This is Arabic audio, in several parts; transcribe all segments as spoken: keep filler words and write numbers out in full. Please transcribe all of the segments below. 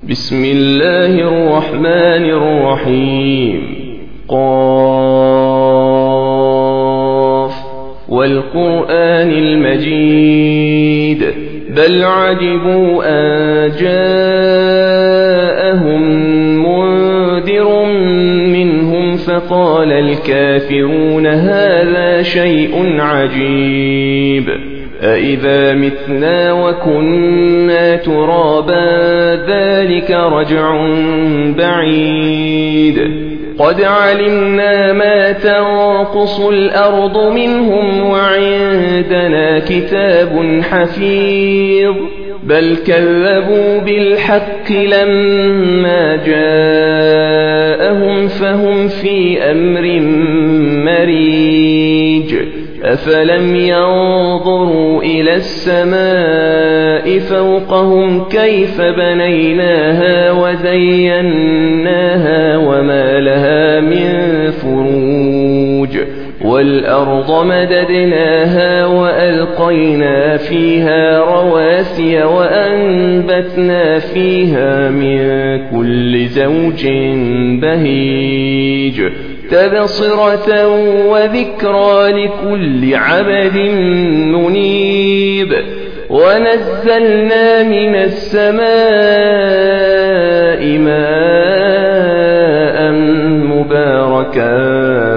بسم الله الرحمن الرحيم. قاف والقرآن المجيد بل عجبوا أن جاءهم منذر منهم فقال الكافرون هذا شيء عجيب أإذا متنا وكنا ترابا ذلك رجع بعيد قد علمنا ما تنقص الأرض منهم وعندنا كتاب حفيظ بل كذبوا بالحق لما جاءهم فهم في أمر مريج أفلم ينظروا إلى السماء فوقهم كيف بنيناها وزيناها وما لها من فروج والأرض مددناها وألقينا فيها رواسي وأنبتنا فيها من كل زوج بهيج تبصرة وذكرى لكل عبد منيب ونزلنا من السماء ماء مباركا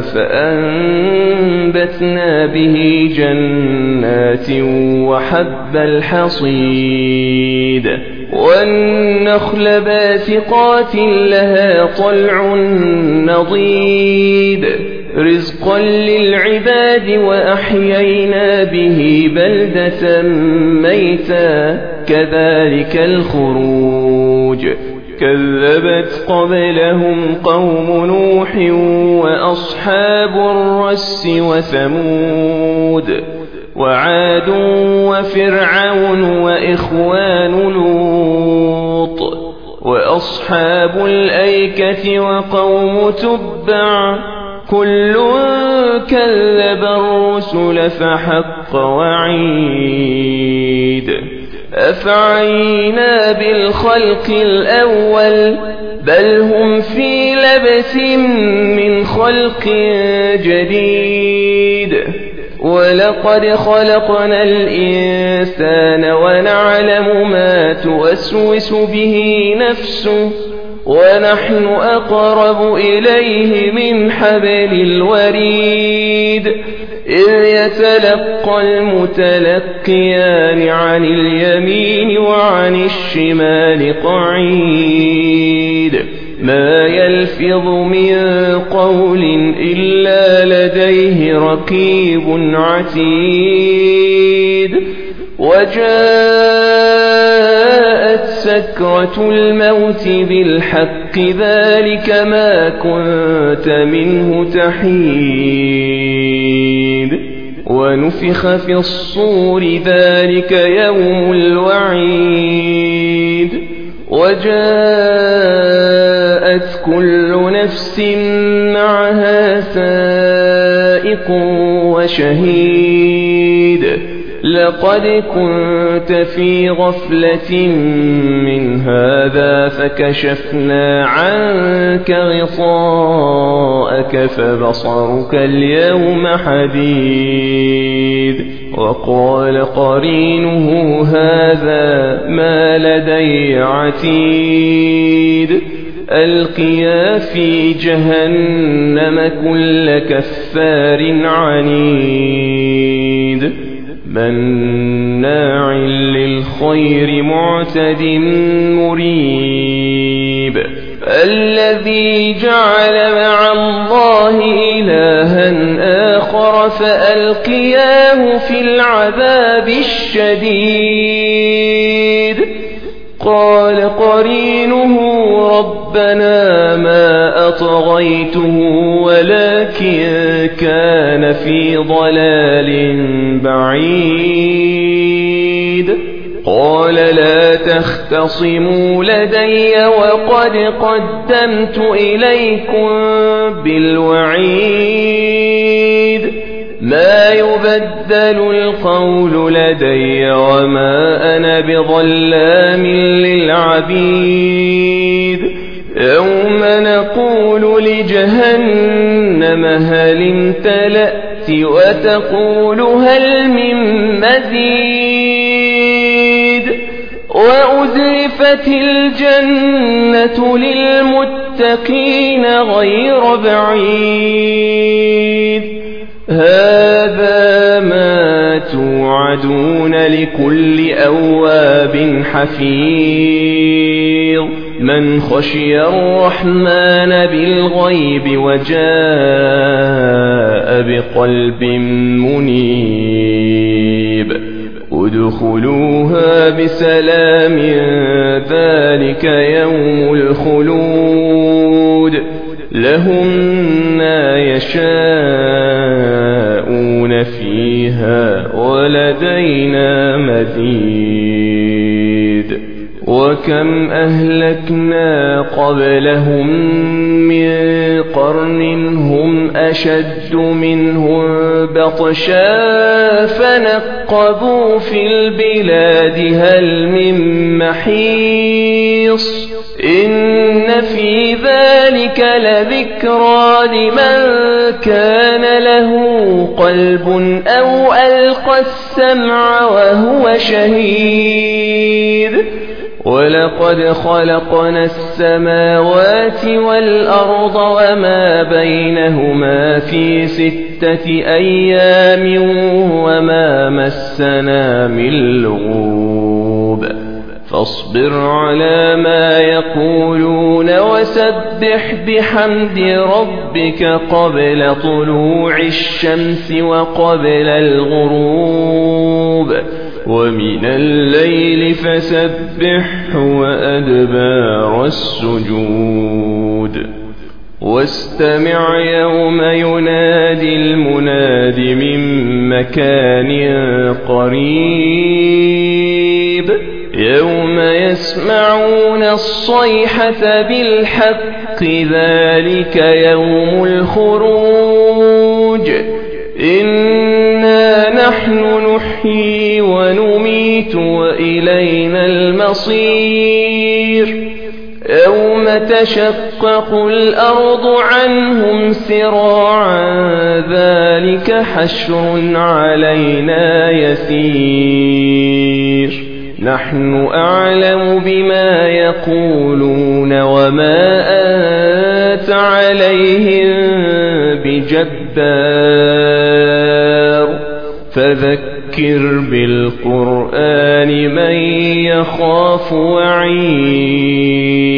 فأنبتنا به جنات وحب الحصيد والنخل باسقات لها طلع نضيد رزقا للعباد وأحيينا به بلدة ميتا كذلك الخروج كذبت قبلهم قوم نوح وأصحاب الرس وثمود وعاد وفرعون وإخوان لوط وأصحاب الأيكة وقوم تبع كل كذب الرسل فحق وعيد أفعينا بالخلق الأول بل هم في لبس من خلق جديد ولقد خلقنا الإنسان ونعلم ما توسوس به نفسه ونحن أقرب إليه من حبل الوريد إذ يتلقى المتلقيان عن اليمين وعن الشمال قعيد ما يلفظ من قول إلا لديه رقيب عتيد وجاءت سكرة الموت بالحق ذلك ما كنت منه تحيد ونفخ في الصور ذلك يوم الوعيد وجاءت كل نفس معها سائق وشهيد لقد كنت في غفلة من هذا فكشفنا عنك غطاءك فبصرك اليوم حديد وقال قرينه هذا ما لدي عتيد ألقيا في جهنم كل كفار عنيد مناع للخير معتد مريب الذي جعل مع الله إلها آخر فألقياه في العذاب الشديد قال قرينه ربنا ما أطغيته ولكن كان في ضلال بعيد قال لا تختصموا لدي وقد قدمت إليكم بالوعيد ما يبدل القول لدي وما أنا بظلام للعبيد يوم نقول لجهنم هل امتلأت وتقول هل من مزيد وأزلفت الجنة للمتقين غير بعيد هذا ما توعدون لكل أواب حفيظ من خشي الرحمن بالغيب وجاء بقلب منيب ادخلوها بسلام ذلك يوم الخلود لهم ما يشاءون فيها ولدينا مزيد وكم أهلكنا قبلهم من قرن هم أشد منهم بطشا فنقبوا في البلاد هل من محيص إن في ذلك لذكرى لمن كان له قلب أو ألقى السمع وهو شهيد ولقد خلقنا السماوات والأرض وما بينهما في ستة أيام وما مسنا من لغوب فاصبر على ما يقولون وسبح بحمد ربك قبل طلوع الشمس وقبل الغروب ومن الليل فسبح وأدبار السجود واستمع يوم ينادي المناد من مكان قريب يوم يسمعون الصيحة بالحق ذلك يوم الخروج إنا نحن نحيي ونميت وإلينا المصير يوم تشقق الأرض عنهم سراعا ذلك حشر علينا يسير نحن أعلم بما يقولون وما أنت عليهم بجبار فذكر بالقرآن من يخاف وعيد